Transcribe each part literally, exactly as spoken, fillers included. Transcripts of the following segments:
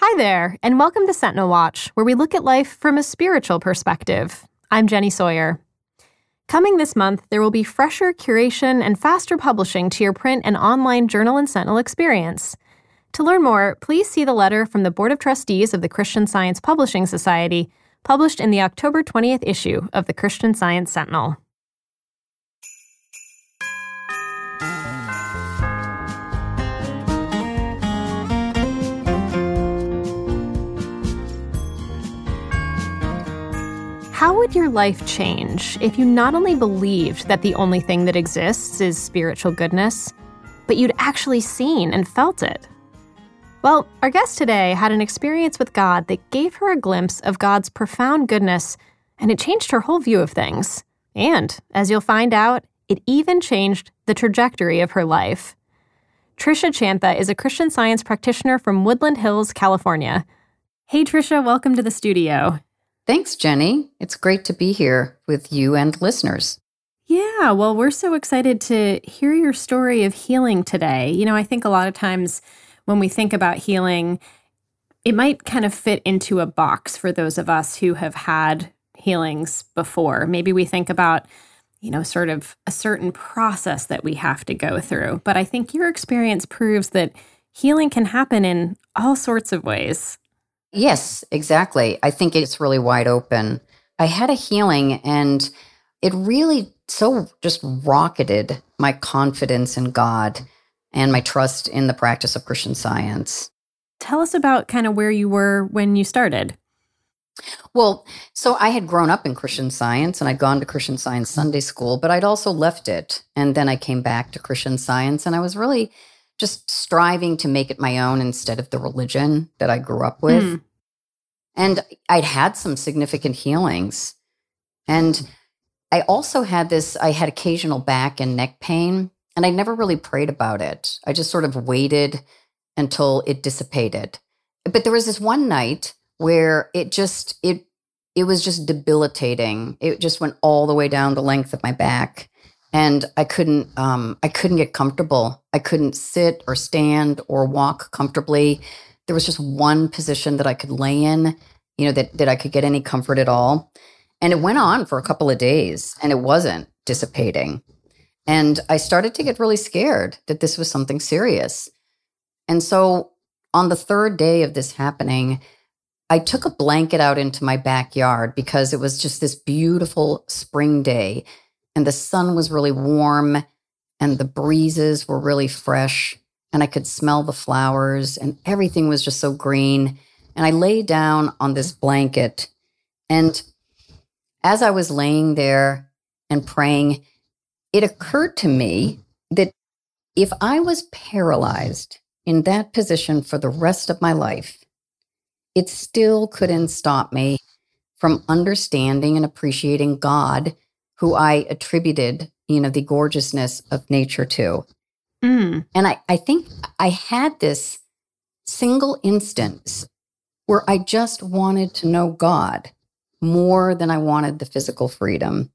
Hi there, and welcome to Sentinel Watch, where we look at life from a spiritual perspective. I'm Jenny Sawyer. Coming this month, there will be fresher curation and faster publishing to your print and online Journal and Sentinel experience. To learn more, please see the letter from the Board of Trustees of the Christian Science Publishing Society, published in the October twentieth issue of the Christian Science Sentinel. How would your life change if you not only believed that the only thing that exists is spiritual goodness, but you'd actually seen and felt it? Well, our guest today had an experience with God that gave her a glimpse of God's profound goodness, and it changed her whole view of things. And, as you'll find out, it even changed the trajectory of her life. Tricia Chantha is a Christian Science practitioner from Woodland Hills, California. Hey, Tricia, welcome to the studio. Thanks, Jenny. It's great to be here with you and listeners. Yeah, well, we're so excited to hear your story of healing today. You know, I think a lot of times when we think about healing, it might kind of fit into a box for those of us who have had healings before. Maybe we think about, you know, sort of a certain process that we have to go through. But I think your experience proves that healing can happen in all sorts of ways. Yes, exactly. I think it's really wide open. I had a healing and it really so just rocketed my confidence in God and my trust in the practice of Christian Science. Tell us about kind of where you were when you started. Well, so I had grown up in Christian Science and I'd gone to Christian Science Sunday school, but I'd also left it. And then I came back to Christian Science and I was really just striving to make it my own instead of the religion that I grew up with. Mm. And I'd had some significant healings. And I also had this, I had occasional back and neck pain, and I never really prayed about it. I just sort of waited until it dissipated. But there was this one night where it just, it, it was just debilitating. It just went all the way down the length of my back. And I couldn't, um, I couldn't get comfortable. I couldn't sit or stand or walk comfortably. There was just one position that I could lay in, you know, that, that I could get any comfort at all. And it went on for a couple of days and it wasn't dissipating. And I started to get really scared that this was something serious. And so on the third day of this happening, I took a blanket out into my backyard because it was just this beautiful spring day. And the sun was really warm and the breezes were really fresh and I could smell the flowers and everything was just so green. And I lay down on this blanket. And as I was laying there and praying, it occurred to me that if I was paralyzed in that position for the rest of my life, it still couldn't stop me from understanding and appreciating God, who I attributed, you know, the gorgeousness of nature to. Mm. And I, I think I had this single instance where I just wanted to know God more than I wanted the physical freedom.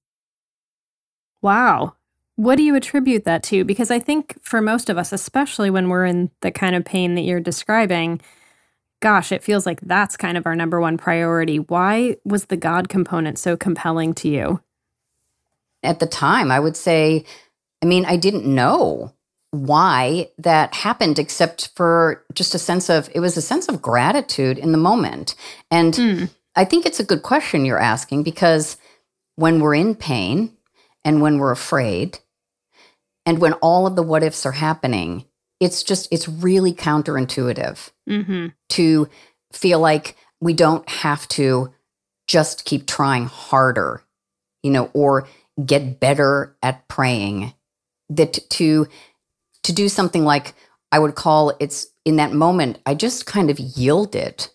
Wow. What do you attribute that to? Because I think for most of us, especially when we're in the kind of pain that you're describing, gosh, it feels like that's kind of our number one priority. Why was the God component so compelling to you? At the time, I would say, I mean, I didn't know why that happened, except for just a sense of, it was a sense of gratitude in the moment. And mm. I think it's a good question you're asking, because when we're in pain and when we're afraid and when all of the what ifs are happening, it's just, it's really counterintuitive mm-hmm. to feel like we don't have to just keep trying harder, you know, or get better at praying, that to to do something like I would call it's in that moment, I just kind of yielded.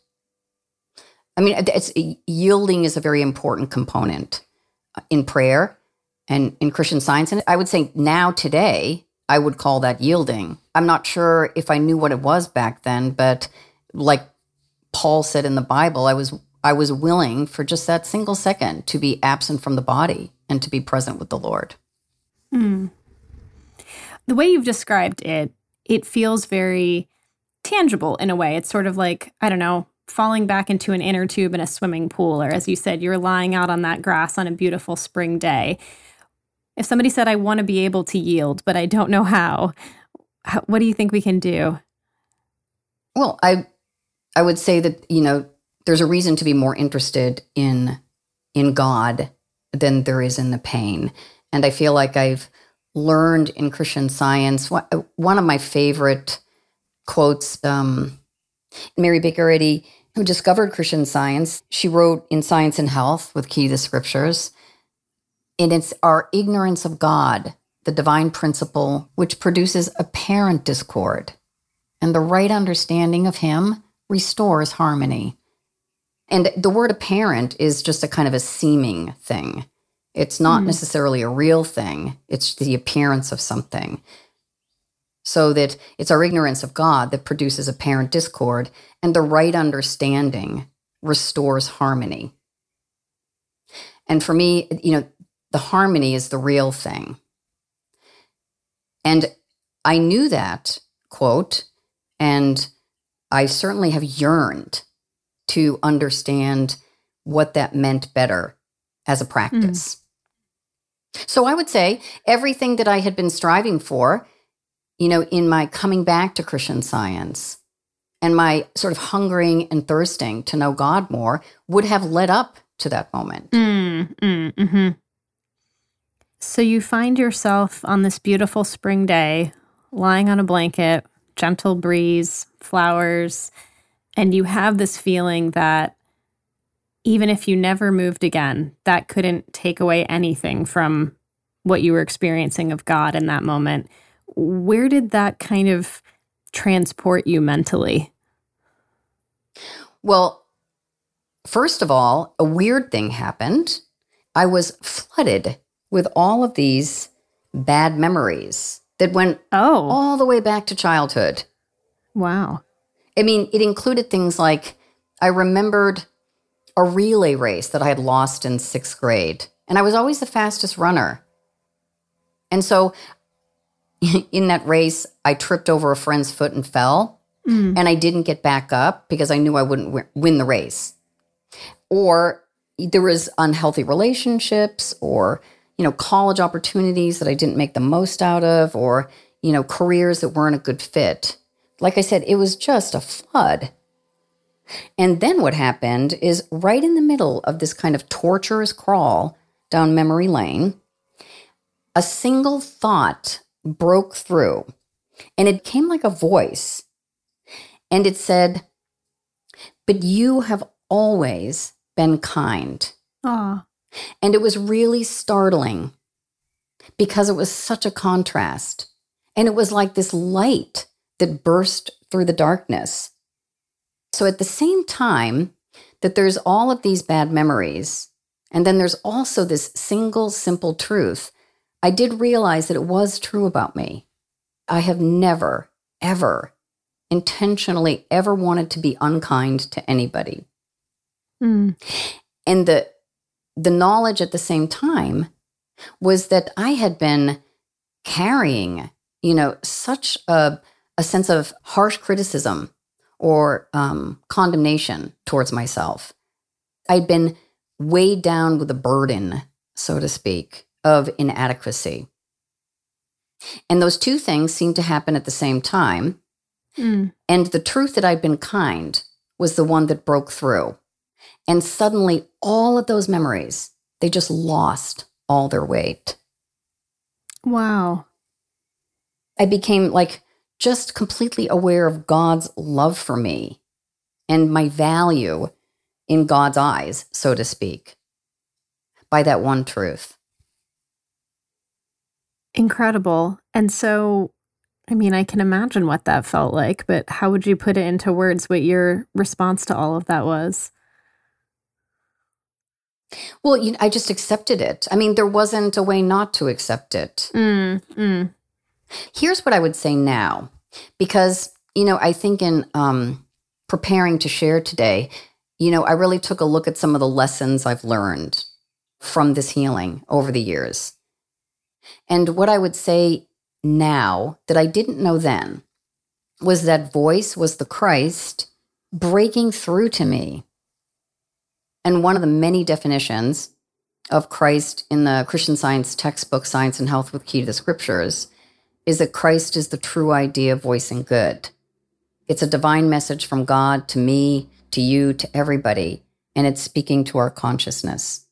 I mean, it's, yielding is a very important component in prayer and in Christian Science. And I would say now today, I would call that yielding. I'm not sure if I knew what it was back then, but like Paul said in the Bible, I was I was willing for just that single second to be absent from the body and to be present with the Lord. Mm. The way you've described it, it feels very tangible in a way. It's sort of like, I don't know, falling back into an inner tube in a swimming pool, or as you said, you're lying out on that grass on a beautiful spring day. If somebody said, I want to be able to yield, but I don't know how, how what do you think we can do? Well, I I would say that, you know, there's a reason to be more interested in in God than there is in the pain. And I feel like I've learned in Christian Science, one of my favorite quotes, um, Mary Baker Eddy, who discovered Christian Science, she wrote in Science and Health with Key to Scriptures, and it's our ignorance of God, the divine principle, which produces apparent discord, and the right understanding of him restores harmony. And the word apparent is just a kind of a seeming thing. It's not mm. necessarily a real thing. It's the appearance of something. So that it's our ignorance of God that produces apparent discord, and the right understanding restores harmony. And for me, you know, the harmony is the real thing. And I knew that, quote, and I certainly have yearned to understand what that meant better as a practice. Mm. So I would say everything that I had been striving for, you know, in my coming back to Christian Science and my sort of hungering and thirsting to know God more would have led up to that moment. Mm, mm, mm-hmm. So you find yourself on this beautiful spring day, lying on a blanket, gentle breeze, flowers, and you have this feeling that even if you never moved again, that couldn't take away anything from what you were experiencing of God in that moment. Where did that kind of transport you mentally? Well, first of all, a weird thing happened. I was flooded with all of these bad memories that went oh. all the way back to childhood. Wow. I mean, it included things like I remembered a relay race that I had lost in sixth grade, and I was always the fastest runner. And so in that race, I tripped over a friend's foot and fell, mm. and I didn't get back up because I knew I wouldn't w- win the race. Or there was unhealthy relationships, or, you know, college opportunities that I didn't make the most out of, or, you know, careers that weren't a good fit. Like I said, it was just a flood. And then what happened is right in the middle of this kind of torturous crawl down memory lane, a single thought broke through, and it came like a voice. And it said, "But you have always been kind." Aww. And it was really startling because it was such a contrast. And it was like this light that burst through the darkness. So at the same time that there's all of these bad memories, and then there's also this single, simple truth, I did realize that it was true about me. I have never, ever, intentionally ever wanted to be unkind to anybody. Mm. And the, the knowledge at the same time was that I had been carrying, you know, such a, a sense of harsh criticism or um, condemnation towards myself. I'd been weighed down with a burden, so to speak, of inadequacy. And those two things seemed to happen at the same time. Mm. And the truth that I'd been kind was the one that broke through. And suddenly all of those memories, they just lost all their weight. Wow. I became like just completely aware of God's love for me and my value in God's eyes, so to speak, by that one truth. Incredible. And so, I mean, I can imagine what that felt like, but how would you put it into words what your response to all of that was? Well, you know, I just accepted it. I mean, there wasn't a way not to accept it. Mm, mm. Here's what I would say now, because, you know, I think in um, preparing to share today, you know, I really took a look at some of the lessons I've learned from this healing over the years. And what I would say now that I didn't know then was that voice was the Christ breaking through to me. And one of the many definitions of Christ in the Christian Science textbook, Science and Health with Key to the Scriptures, is that Christ is the true idea of voicing good. It's a divine message from God to me, to you, to everybody, and it's speaking to our consciousness.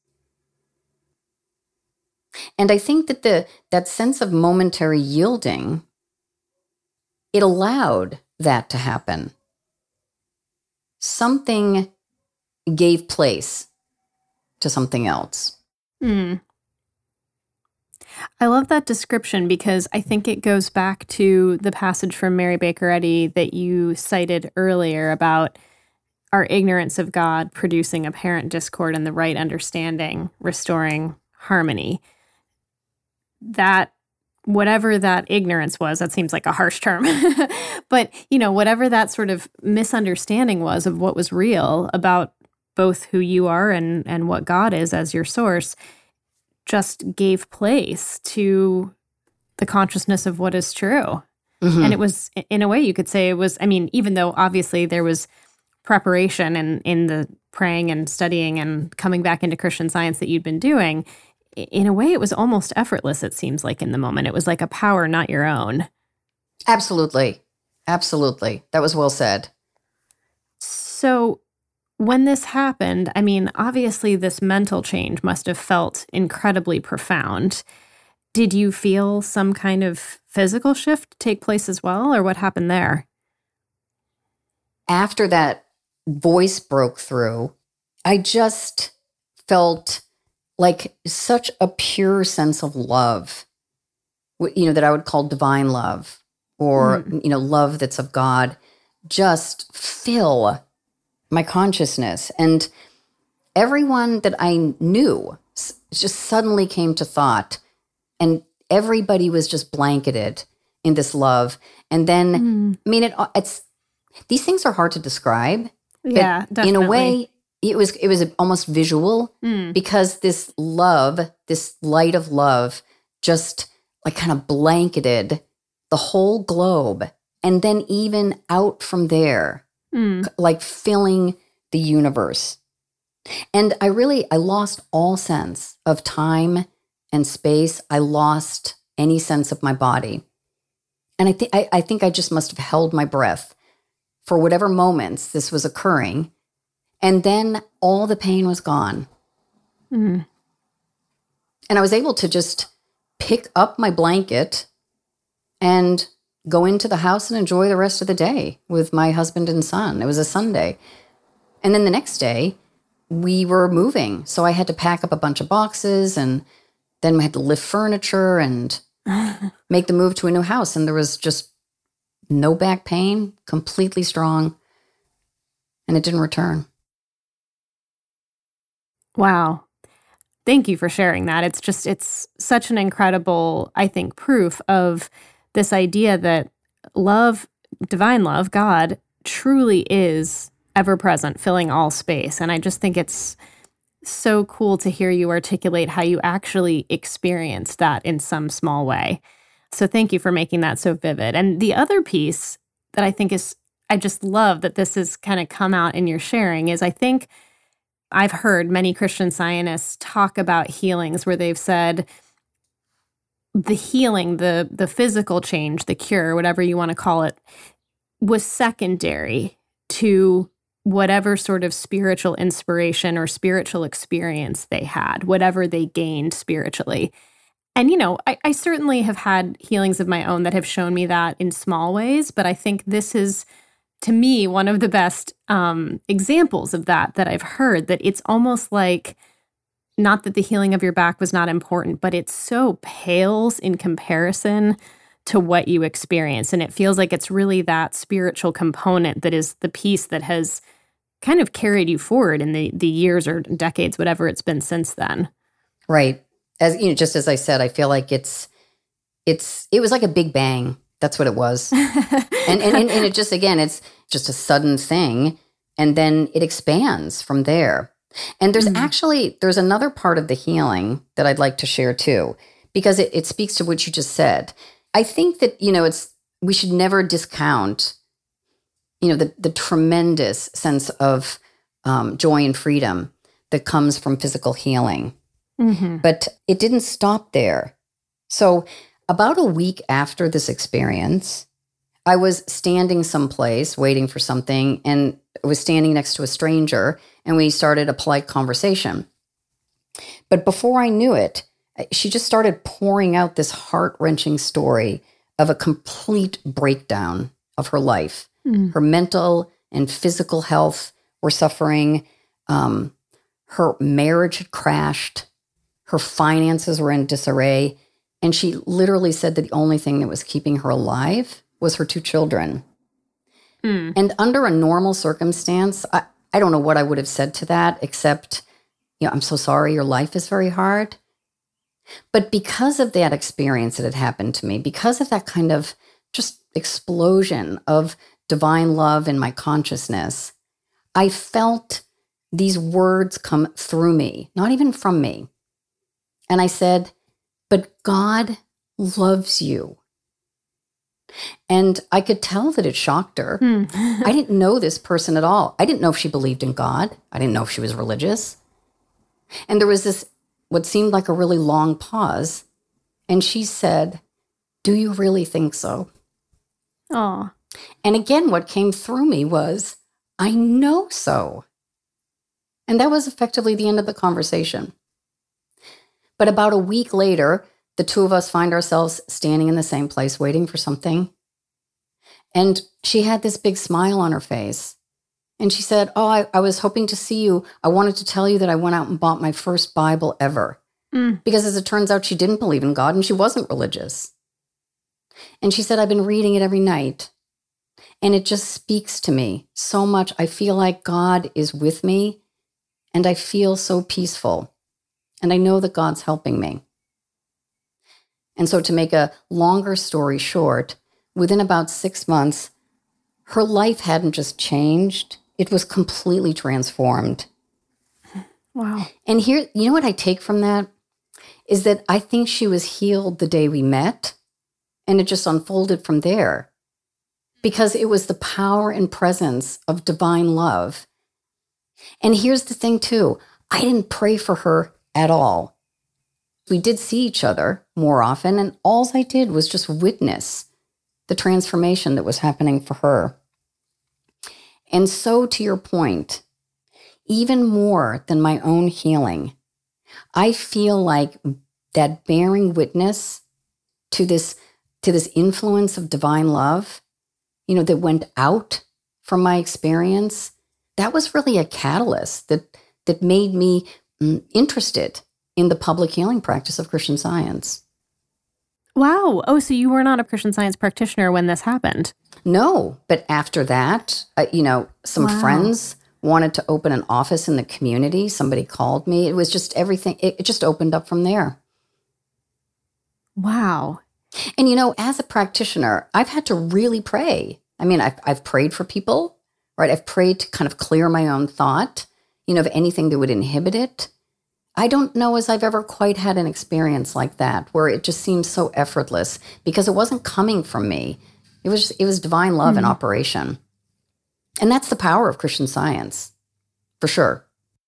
And I think that the that sense of momentary yielding, it allowed that to happen. Something gave place to something else. Hmm. I love that description because I think it goes back to the passage from Mary Baker Eddy that you cited earlier about our ignorance of God producing apparent discord and the right understanding, restoring harmony. That, whatever that ignorance was, that seems like a harsh term, but, you know, whatever that sort of misunderstanding was of what was real about both who you are and, and what God is as your source, just gave place to the consciousness of what is true. Mm-hmm. And it was, in a way, you could say it was, I mean, even though obviously there was preparation and in the praying and studying and coming back into Christian Science that you'd been doing, in a way, it was almost effortless, it seems like, in the moment. It was like a power not your own. Absolutely. Absolutely. That was well said. So when this happened, I mean, obviously this mental change must have felt incredibly profound. Did you feel some kind of physical shift take place as well, or what happened there? After that voice broke through, I just felt like such a pure sense of love, you know, that I would call divine love, or, mm. you know, love that's of God, just fill my consciousness. And everyone that I knew just suddenly came to thought, and everybody was just blanketed in this love. And then, mm. I mean, it, it's, these things are hard to describe. Yeah, definitely. In a way, it was, it was almost visual mm. because this love, this light of love just like kind of blanketed the whole globe. And then even out from there, Mm. like filling the universe. And I really, I lost all sense of time and space. I lost any sense of my body. And I, th- I, I think I just must have held my breath for whatever moments this was occurring. And then all the pain was gone. Mm. And I was able to just pick up my blanket and go into the house and enjoy the rest of the day with my husband and son. It was a Sunday. And then the next day, we were moving. So I had to pack up a bunch of boxes, and then we had to lift furniture and make the move to a new house. And there was just no back pain, completely strong, and it didn't return. Wow. Thank you for sharing that. It's just, it's such an incredible, I think, proof of this idea that love, divine love, God, truly is ever present, filling all space. And I just think it's so cool to hear you articulate how you actually experienced that in some small way. So thank you for making that so vivid. And the other piece that I think is, I just love that this has kind of come out in your sharing is I think I've heard many Christian Scientists talk about healings where they've said, the healing, the the physical change, the cure, whatever you want to call it, was secondary to whatever sort of spiritual inspiration or spiritual experience they had, whatever they gained spiritually. And, you know, I, I certainly have had healings of my own that have shown me that in small ways, but I think this is, to me, one of the best um, examples of that that I've heard, that it's almost like, not that the healing of your back was not important, but it so pales in comparison to what you experience. And it feels like it's really that spiritual component that is the piece that has kind of carried you forward in the, the years or decades, whatever it's been since then. Right. As you know, just as I said, I feel like it's, it's, it was like a big bang. That's what it was. and, and, and, and it just, again, it's just a sudden thing. And then it expands from there. And there's mm-hmm. actually, there's another part of the healing that I'd like to share too, because it, it speaks to what you just said. I think that, you know, it's we should never discount, you know, the, the tremendous sense of um, joy and freedom that comes from physical healing. Mm-hmm. But it didn't stop there. So about a week after this experience, I was standing someplace waiting for something, and I was standing next to a stranger, and we started a polite conversation. But before I knew it, she just started pouring out this heart-wrenching story of a complete breakdown of her life. Mm. Her mental and physical health were suffering. Um, her marriage had crashed. Her finances were in disarray. And she literally said that the only thing that was keeping her alive was her two children. Mm. And under a normal circumstance, I, I don't know what I would have said to that, except, you know, I'm so sorry, your life is very hard. But because of that experience that had happened to me, because of that kind of just explosion of divine love in my consciousness, I felt these words come through me, not even from me. And I said, but God loves you. And I could tell that it shocked her. Hmm. I didn't know this person at all. I didn't know if she believed in God. I didn't know if she was religious. And there was this, what seemed like a really long pause. And she said, do you really think so? Oh. And again, what came through me was, I know so. And that was effectively the end of the conversation. But about a week later, the two of us find ourselves standing in the same place waiting for something. And she had this big smile on her face. And she said, oh, I, I was hoping to see you. I wanted to tell you that I went out and bought my first Bible ever. Mm. Because as it turns out, she didn't believe in God and she wasn't religious. And she said, I've been reading it every night. And it just speaks to me so much. I feel like God is with me and I feel so peaceful. And I know that God's helping me. And so to make a longer story short, within about six months, her life hadn't just changed. It was completely transformed. Wow. And here, you know what I take from that? Is that I think she was healed the day we met, and it just unfolded from there. Because it was the power and presence of divine love. And here's the thing too, I didn't pray for her at all. We did see each other more often, and all I did was just witness the transformation that was happening for her. And so, to your point, even more than my own healing, I feel like that bearing witness to this, to this influence of divine love, you know, that went out from my experience, that was really a catalyst that, that made me mm, interested in the public healing practice of Christian Science. Wow. Oh, so you were not a Christian Science practitioner when this happened? No, but after that, uh, you know, some wow. friends wanted to open an office in the community. Somebody called me. It was just everything. It, it just opened up from there. Wow. And, you know, as a practitioner, I've had to really pray. I mean, I've, I've prayed for people, right? I've prayed to kind of clear my own thought, you know, of anything that would inhibit it. I don't know as I've ever quite had an experience like that where it just seems so effortless because it wasn't coming from me. It was just, it was divine love mm-hmm. in operation. And that's the power of Christian Science, for sure.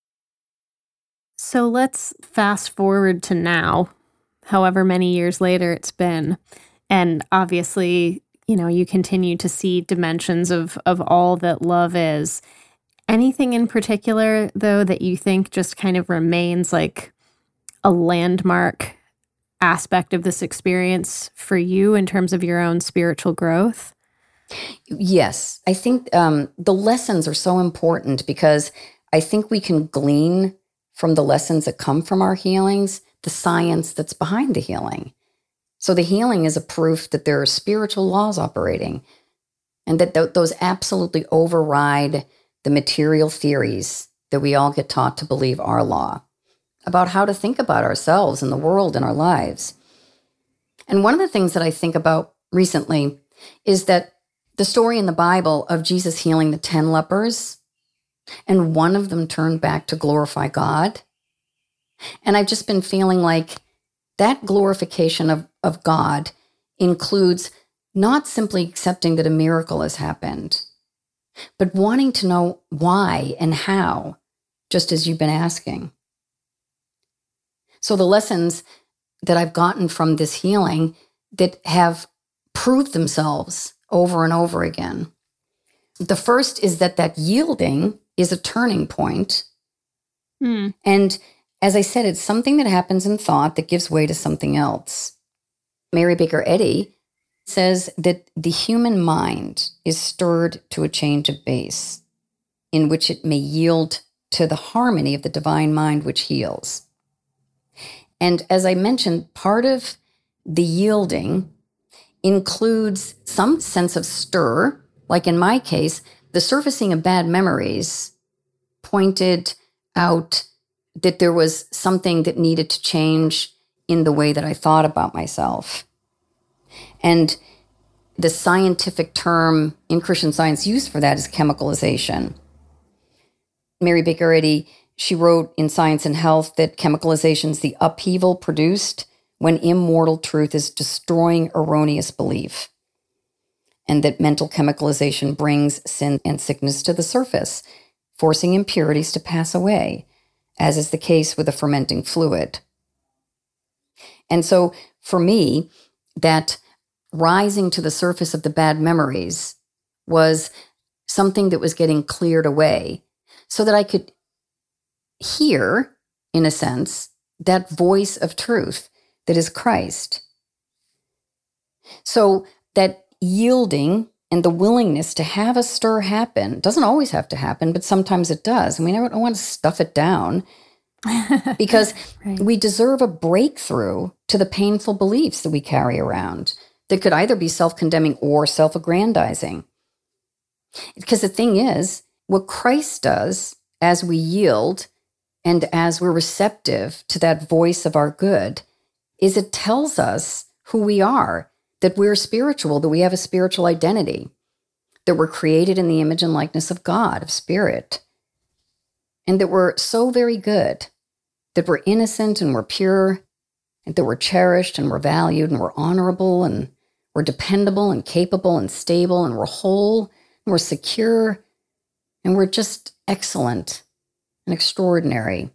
So let's fast forward to now, however many years later it's been. And obviously, you know, you continue to see dimensions of, of all that love is. Anything in particular, though, that you think just kind of remains like a landmark aspect of this experience for you in terms of your own spiritual growth? Yes. I think um, the lessons are so important because I think we can glean from the lessons that come from our healings, the science that's behind the healing. So the healing is a proof that there are spiritual laws operating and that th- those absolutely override the material theories that we all get taught to believe are law, about how to think about ourselves and the world and our lives. And one of the things that I think about recently is that the story in the Bible of Jesus healing the ten lepers, and one of them turned back to glorify God. And I've just been feeling like that glorification of, of God includes not simply accepting that a miracle has happened, but wanting to know why and how, just as you've been asking. So the lessons that I've gotten from this healing that have proved themselves over and over again. The first is that that yielding is a turning point. Hmm. And as I said, it's something that happens in thought that gives way to something else. Mary Baker Eddy says that the human mind is stirred to a change of base in which it may yield to the harmony of the divine mind which heals. And as I mentioned, part of the yielding includes some sense of stir. Like in my case, the surfacing of bad memories pointed out that there was something that needed to change in the way that I thought about myself. And the scientific term in Christian Science used for that is chemicalization. Mary Baker Eddy, she wrote in Science and Health that chemicalization is the upheaval produced when immortal truth is destroying erroneous belief, and that mental chemicalization brings sin and sickness to the surface, forcing impurities to pass away, as is the case with a fermenting fluid. And so for me, that rising to the surface of the bad memories was something that was getting cleared away so that I could hear, in a sense, that voice of truth that is Christ. So that yielding and the willingness to have a stir happen doesn't always have to happen, but sometimes it does. I mean, I don't want to stuff it down because right. We deserve a breakthrough to the painful beliefs that we carry around that could either be self-condemning or self-aggrandizing. Because the thing is, what Christ does as we yield and as we're receptive to that voice of our good is it tells us who we are, that we're spiritual, that we have a spiritual identity, that we're created in the image and likeness of God, of spirit, and that we're so very good, that we're innocent and we're pure, and that we're cherished and we're valued and we're honorable and we're dependable and capable and stable and we're whole and we're secure and we're just excellent and extraordinary.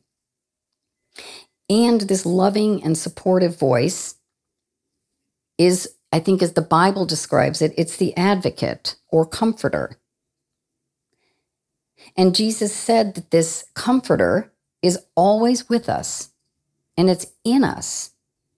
And this loving and supportive voice is, I think as the Bible describes it, it's the advocate or comforter. And Jesus said that this comforter is always with us and it's in us.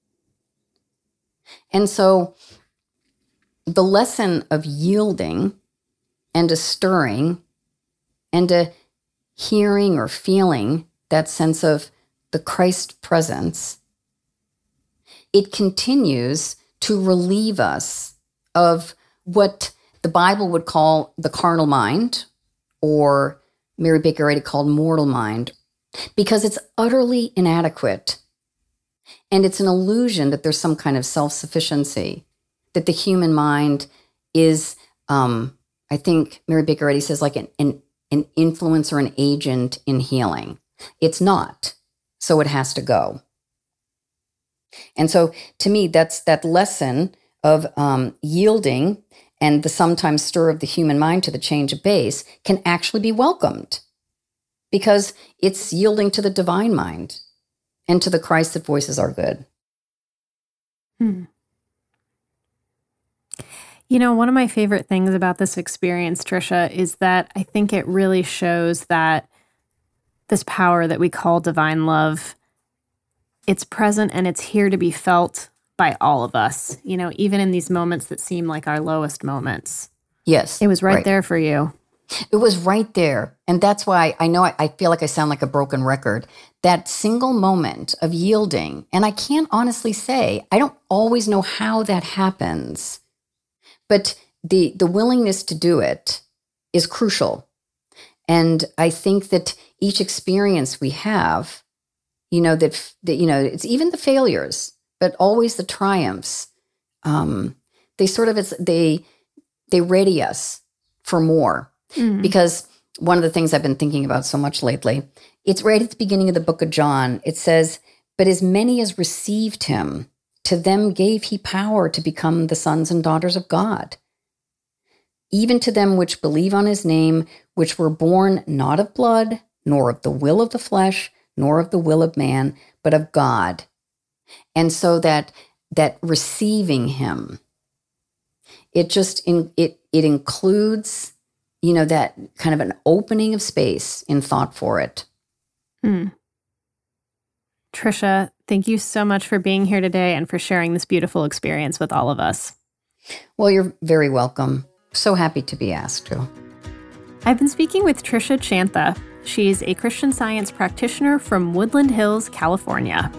And so the lesson of yielding and a stirring and a hearing or feeling that sense of the Christ presence, it continues to relieve us of what the Bible would call the carnal mind, or Mary Baker Eddy called mortal mind, because it's utterly inadequate. And it's an illusion that there's some kind of self-sufficiency, that the human mind is, um, I think Mary Baker Eddy says, like an, an, an influence or an agent in healing. It's not. So it has to go. And so to me, that's that lesson of um, yielding and the sometimes stir of the human mind to the change of base can actually be welcomed because it's yielding to the divine mind and to the Christ that voices our good. Hmm. You know, one of my favorite things about this experience, Tricia, is that I think it really shows that this power that we call divine love, it's present and it's here to be felt by all of us, you know, even in these moments that seem like our lowest moments. Yes. It was right, right. there for you. It was right there. And that's why I know I, I feel like I sound like a broken record. That single moment of yielding, and I can't honestly say, I don't always know how that happens, but the the willingness to do it is crucial. And I think that each experience we have, you know, that, that you know, it's even the failures, but always the triumphs. Um, they sort of, it's, they, they ready us for more. Mm. Because one of the things I've been thinking about so much lately, it's right at the beginning of the book of John. It says, but as many as received him, to them gave he power to become the sons and daughters of God, even to them which believe on his name, which were born not of blood, nor of the will of the flesh, nor of the will of man, but of God. And so that that receiving him, it just in, it it includes, you know, that kind of an opening of space in thought for it. Mm. Tricia, thank you so much for being here today and for sharing this beautiful experience with all of us. Well, you're very welcome. So happy to be asked to. I've been speaking with Tricia Chantha. She's a Christian Science practitioner from Woodland Hills, California.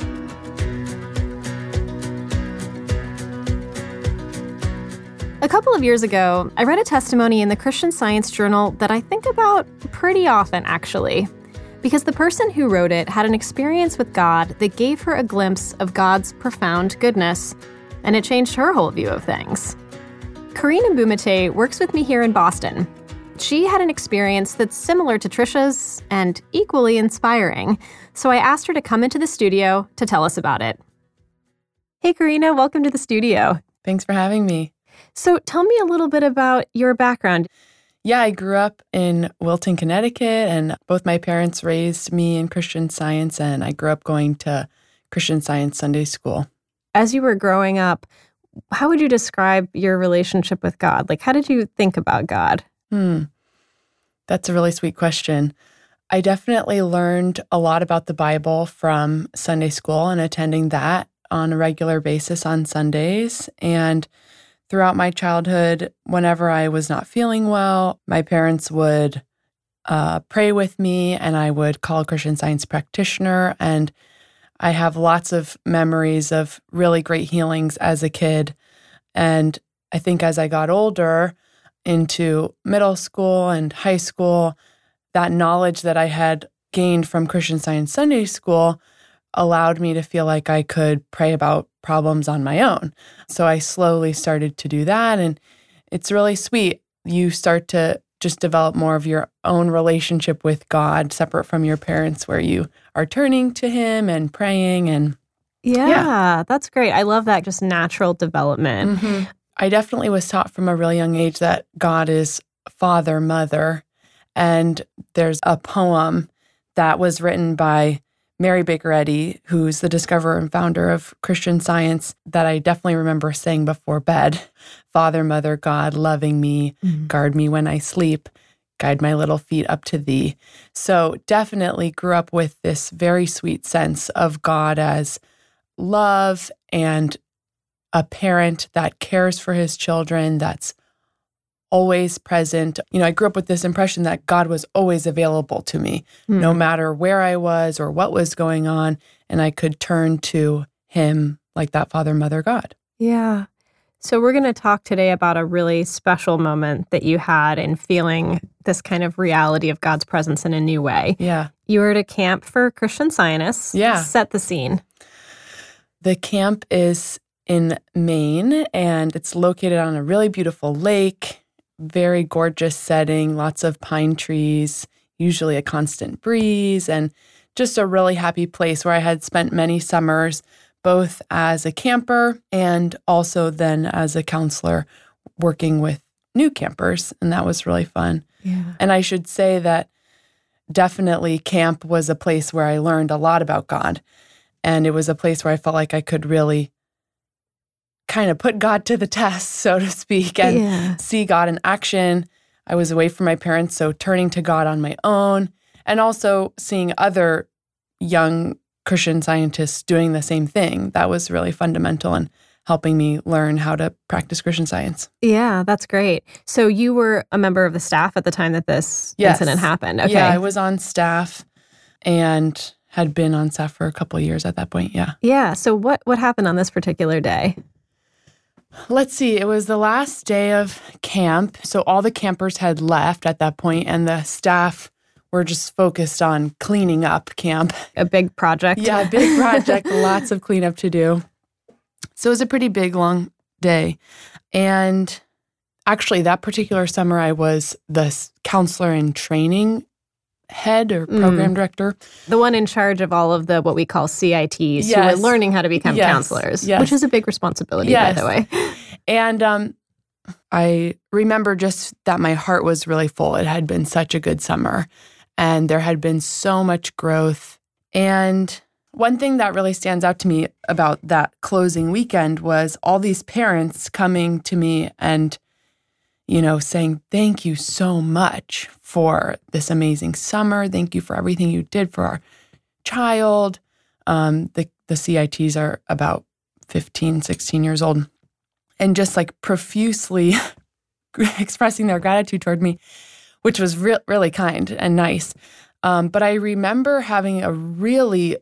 A couple of years ago, I read a testimony in the Christian Science Journal that I think about pretty often, actually, because the person who wrote it had an experience with God that gave her a glimpse of God's profound goodness, and it changed her whole view of things. Karina Bumate works with me here in Boston. She had an experience that's similar to Tricia's and equally inspiring, so I asked her to come into the studio to tell us about it. Hey, Karina, welcome to the studio. Thanks for having me. So tell me a little bit about your background. Yeah, I grew up in Wilton, Connecticut, and both my parents raised me in Christian Science, and I grew up going to Christian Science Sunday school. As you were growing up, how would you describe your relationship with God? Like, how did you think about God? Hmm. That's a really sweet question. I definitely learned a lot about the Bible from Sunday school and attending that on a regular basis on Sundays. And throughout my childhood, whenever I was not feeling well, my parents would uh, pray with me, and I would call a Christian Science practitioner. And I have lots of memories of really great healings as a kid. And I think as I got older, into middle school and high school, that knowledge that I had gained from Christian Science Sunday school allowed me to feel like I could pray about problems on my own. So I slowly started to do that, and it's really sweet. You start to just develop more of your own relationship with God, separate from your parents, where you are turning to him and praying. And yeah, yeah. That's great. I love that just natural development. Mm-hmm. I definitely was taught from a really young age that God is Father, Mother. And there's a poem that was written by Mary Baker Eddy, who's the discoverer and founder of Christian Science, that I definitely remember saying before bed. Father, Mother, God, loving me, mm-hmm. guard me when I sleep, guide my little feet up to thee. So definitely grew up with this very sweet sense of God as love and a parent that cares for his children, that's always present. You know, I grew up with this impression that God was always available to me, mm-hmm. no matter where I was or what was going on, and I could turn to him like that Father, Mother, God. Yeah. So we're going to talk today about a really special moment that you had in feeling this kind of reality of God's presence in a new way. Yeah. You were at a camp for Christian Scientists. Yeah. Set the scene. The camp is in Maine, and it's located on a really beautiful lake, very gorgeous setting, lots of pine trees, usually a constant breeze, and just a really happy place where I had spent many summers, both as a camper and also then as a counselor working with new campers, and that was really fun. Yeah. And I should say that definitely camp was a place where I learned a lot about God, and it was a place where I felt like I could really kind of put God to the test, so to speak, and yeah. see God in action. I was away from my parents, so turning to God on my own, and also seeing other young Christian scientists doing the same thing. That was really fundamental in helping me learn how to practice Christian Science. Yeah, that's great. So you were a member of the staff at the time that this yes. incident happened. Okay. Yeah, I was on staff and had been on staff for a couple of years at that point, yeah. Yeah, so what, what happened on this particular day? Let's see. It was the last day of camp. So all the campers had left at that point, and the staff were just focused on cleaning up camp. A big project. Yeah, a big project. Lots of cleanup to do. So it was a pretty big, long day. And actually, that particular summer, I was the counselor in training, head or program Mm. director. The one in charge of all of the what we call C I Ts, who are Yes. learning how to become Yes. counselors, Yes. which is a big responsibility, Yes. by the way. And um, I remember just that my heart was really full. It had been such a good summer, and there had been so much growth. And one thing that really stands out to me about that closing weekend was all these parents coming to me and, you know, saying, thank you so much for this amazing summer. Thank you for everything you did for our child. Um, the, the C I Ts are about fifteen, sixteen years old. And just like profusely expressing their gratitude toward me, which was re- really kind and nice. Um, but I remember having a really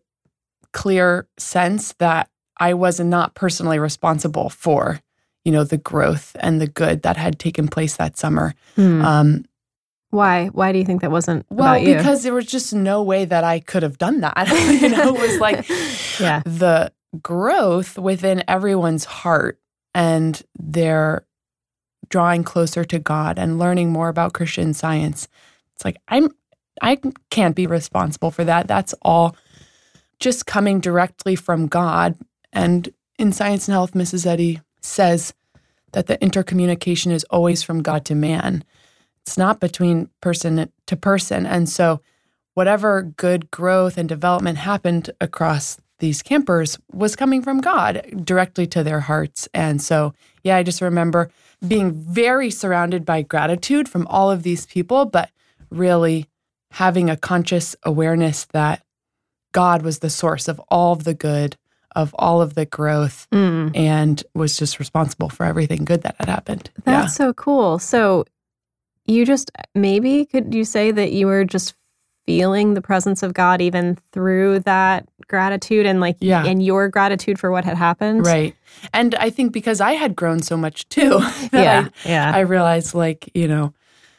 clear sense that I was not personally responsible for, you know, the growth and the good that had taken place that summer. Hmm. Um, Why? Why do you think that wasn't well, about you? because there was just no way that I could have done that. You know, it was like yeah. the growth within everyone's heart and their drawing closer to God and learning more about Christian Science. It's like, I'm, I can't be responsible for that. That's all just coming directly from God. And in Science and Health, Missus Eddy says that the intercommunication is always from God to man. It's not between person to person. And so whatever good growth and development happened across these campers was coming from God directly to their hearts. And so, yeah, I just remember being very surrounded by gratitude from all of these people, but really having a conscious awareness that God was the source of all of the good, of all of the growth, Mm. and was just responsible for everything good that had happened. That's so cool. So you just, maybe could you say that you were just feeling the presence of God even through that gratitude and like, Yeah. and your gratitude for what had happened? Right. And I think because I had grown so much too, that Yeah. I, yeah. I realized like, you know,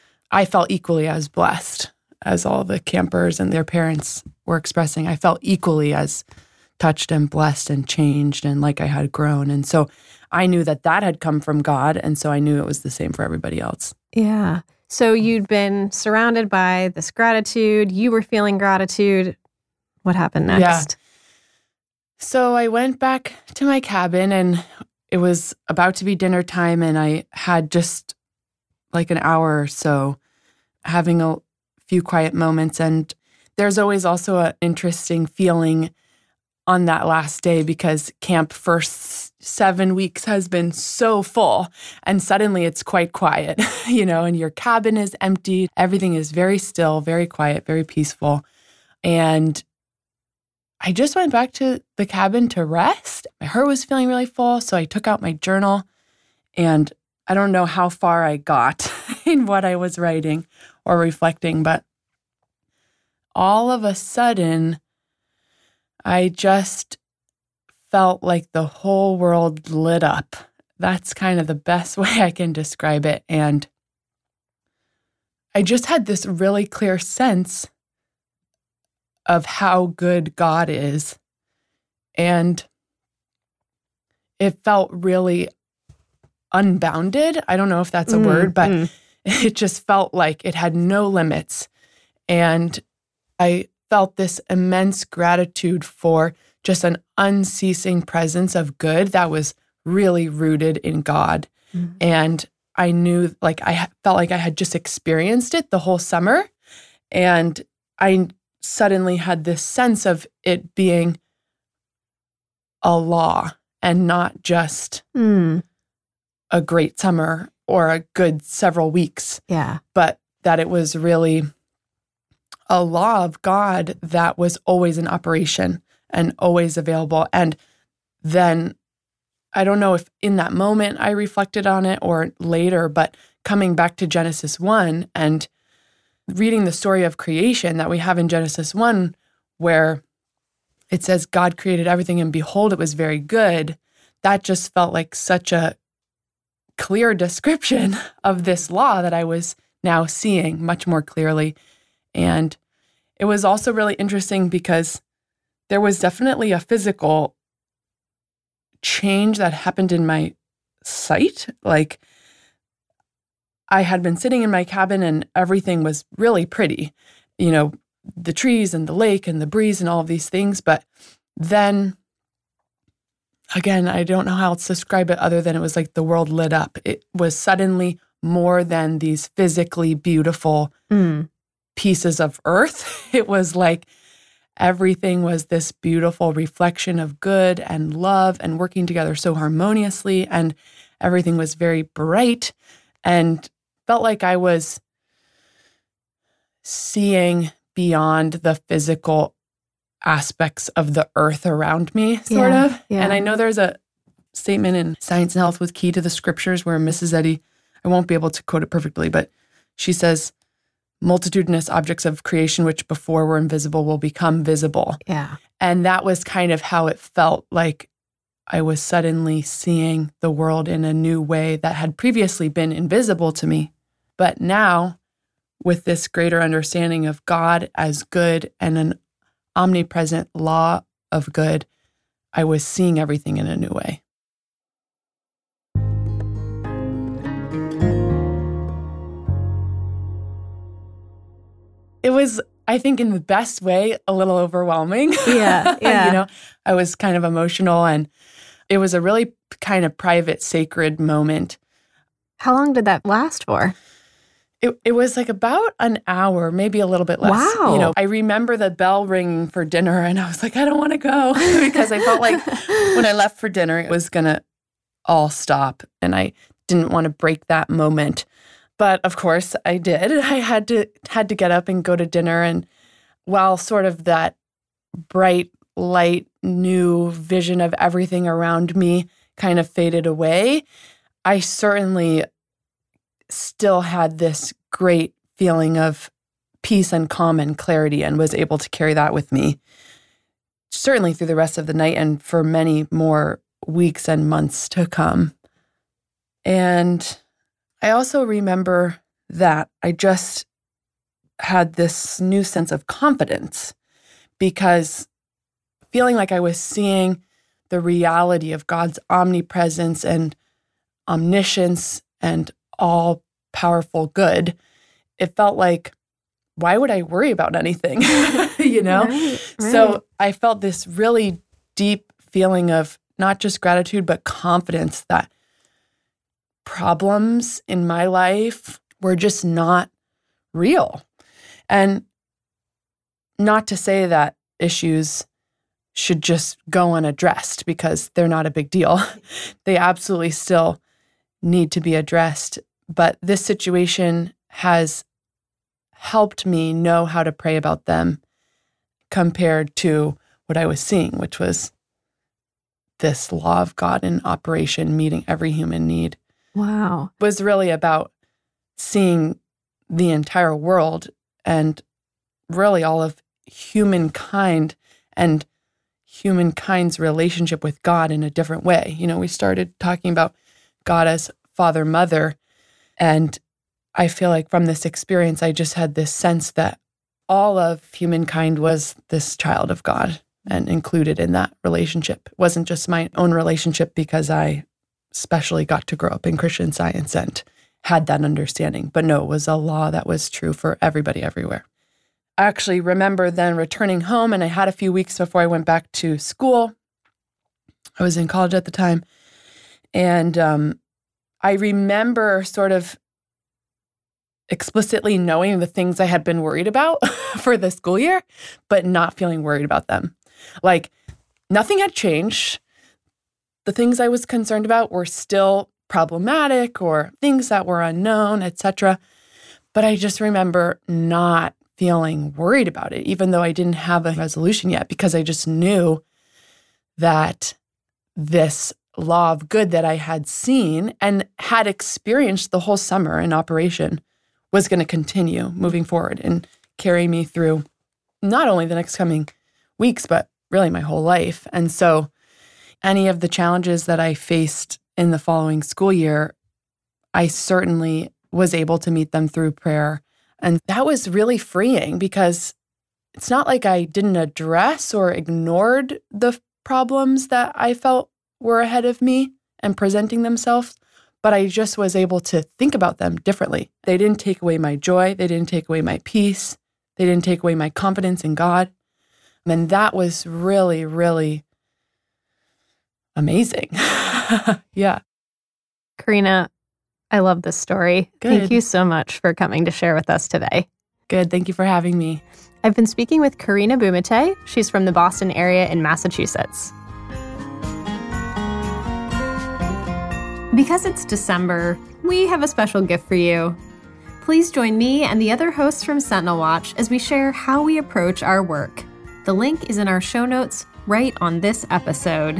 I felt equally as blessed as all the campers and their parents were expressing. I felt equally as touched and blessed and changed and like I had grown. And so I knew that that had come from God. And so I knew it was the same for everybody else. Yeah. So you'd been surrounded by this gratitude. You were feeling gratitude. What happened next? Yeah. So I went back to my cabin and it was about to be dinner time and I had just like an hour or so having a few quiet moments. And there's always also an interesting feeling on that last day because camp first seven weeks has been so full and suddenly it's quite quiet, you know, and your cabin is empty. Everything is very still, very quiet, very peaceful. And I just went back to the cabin to rest. My heart was feeling really full, so I took out my journal and I don't know how far I got in what I was writing or reflecting, but all of a sudden, I just felt like the whole world lit up. That's kind of the best way I can describe it. And I just had this really clear sense of how good God is. And it felt really unbounded. I don't know if that's a Mm, word, but mm. it just felt like it had no limits. And I felt this immense gratitude for just an unceasing presence of good that was really rooted in God. Mm. And I knew, like, I felt like I had just experienced it the whole summer. And I suddenly had this sense of it being a law and not just Mm. a great summer or a good several weeks, Yeah. but that it was really a law of God that was always in operation and always available. And then I don't know if in that moment I reflected on it or later, but coming back to Genesis one and reading the story of creation that we have in Genesis one, where it says God created everything and behold, it was very good. That just felt like such a clear description of this law that I was now seeing much more clearly. And it was also really interesting because there was definitely a physical change that happened in my sight. Like I had been sitting in my cabin and everything was really pretty, you know, the trees and the lake and the breeze and all of these things. But then again, I don't know how else to describe it other than it was like the world lit up. It was suddenly more than these physically beautiful Mm. pieces of earth. It was like everything was this beautiful reflection of good and love and working together so harmoniously. And everything was very bright and felt like I was seeing beyond the physical aspects of the earth around me, sort Yeah, of. yeah. And I know there's a statement in Science and Health with Key to the Scriptures where Missus Eddy, I won't be able to quote it perfectly, but she says, multitudinous objects of creation which before were invisible will become visible. Yeah. And that was kind of how it felt like I was suddenly seeing the world in a new way that had previously been invisible to me. But now, with this greater understanding of God as good and an omnipresent law of good, I was seeing everything in a new way. It was, I think, in the best way, a little overwhelming. Yeah, yeah. You know, I was kind of emotional, and it was a really kind of private, sacred moment. How long did that last for? It it was like about an hour, maybe a little bit less. Wow. You know, I remember the bell ringing for dinner, and I was like, I don't want to go because I felt like when I left for dinner, it was going to all stop, and I didn't want to break that moment. But of course, I did. I had to had to get up and go to dinner, and while sort of that bright, light, new vision of everything around me kind of faded away, I certainly still had this great feeling of peace and calm and clarity, and was able to carry that with me, certainly through the rest of the night and for many more weeks and months to come. And I also remember that I just had this new sense of confidence because feeling like I was seeing the reality of God's omnipresence and omniscience and all-powerful good, it felt like, why would I worry about anything? you know? Right, right. So I felt this really deep feeling of not just gratitude, but confidence that problems in my life were just not real. And not to say that issues should just go unaddressed, because they're not a big deal. They absolutely still need to be addressed. But this situation has helped me know how to pray about them compared to what I was seeing, which was this law of God in operation, meeting every human need. Wow. It was really about seeing the entire world and really all of humankind and humankind's relationship with God in a different way. You know, we started talking about God as Father, Mother, and I feel like from this experience, I just had this sense that all of humankind was this child of God and included in that relationship. It wasn't just my own relationship because I especially got to grow up in Christian Science and had that understanding. But no, it was a law that was true for everybody everywhere. I actually remember then returning home, and I had a few weeks before I went back to school. I was in college at the time. And um, I remember sort of explicitly knowing the things I had been worried about for the school year, but not feeling worried about them. Like nothing had changed. The things I was concerned about were still problematic or things that were unknown, et cetera. But I just remember not feeling worried about it, even though I didn't have a resolution yet, because I just knew that this law of good that I had seen and had experienced the whole summer in operation was going to continue moving forward and carry me through not only the next coming weeks, but really my whole life. And so any of the challenges that I faced in the following school year, I certainly was able to meet them through prayer. And that was really freeing, because it's not like I didn't address or ignored the problems that I felt were ahead of me and presenting themselves, but I just was able to think about them differently. They didn't take away my joy. They didn't take away my peace. They didn't take away my confidence in God. And that was really, really amazing. Yeah. Karina, I love this story. Good. Thank you so much for coming to share with us today. Good. Thank you for having me. I've been speaking with Karina Bumate. She's from the Boston area in Massachusetts. Because it's December, we have a special gift for you. Please join me and the other hosts from Sentinel Watch as we share how we approach our work. The link is in our show notes right on this episode.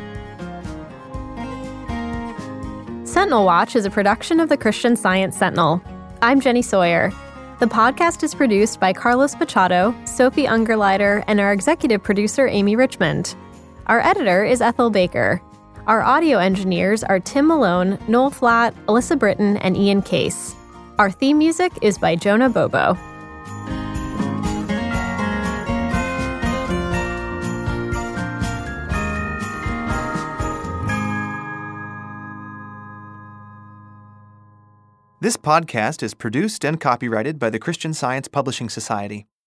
Sentinel Watch is a production of the Christian Science Sentinel. I'm Jenny Sawyer. The podcast is produced by Carlos Machado, Sophie Ungerleider, and our executive producer, Amy Richmond. Our editor is Ethel Baker. Our audio engineers are Tim Malone, Noel Flatt, Alyssa Britton, and Ian Case. Our theme music is by Jonah Bobo. This podcast is produced and copyrighted by the Christian Science Publishing Society.